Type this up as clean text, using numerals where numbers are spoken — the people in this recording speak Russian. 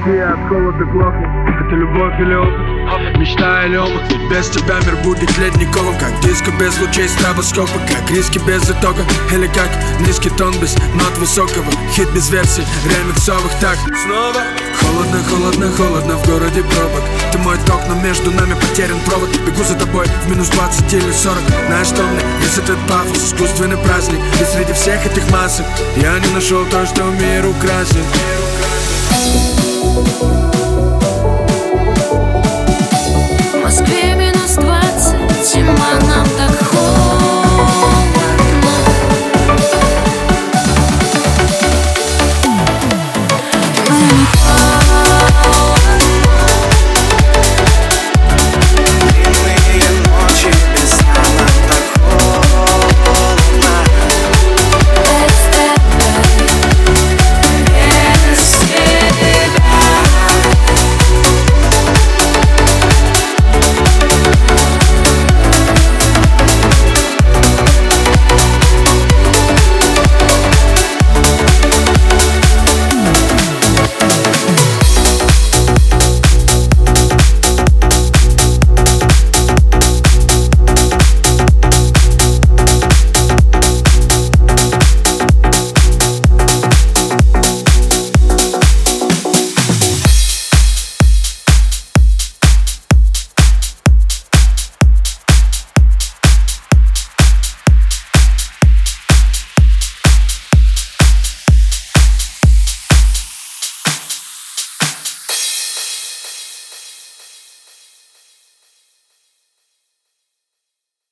Россия от холода глохнет. Это любовь или опыт? Мечта или омут? Ведь без тебя мир будет ледниковым, как диско без лучей стробоскопа, как риски без итога, или как низкий тон без нот высокого, хит без версий ремиксовых. Так снова холодно, холодно, холодно в городе пробок. Ты мой ток, но между нами потерян провод. Бегу за тобой в минус 20 или 40. Знаешь, что мне весь этот пафос, искусственный праздник. И среди всех этих масок я не нашел то, что мир украсит. В Москве минус 20, зима нам так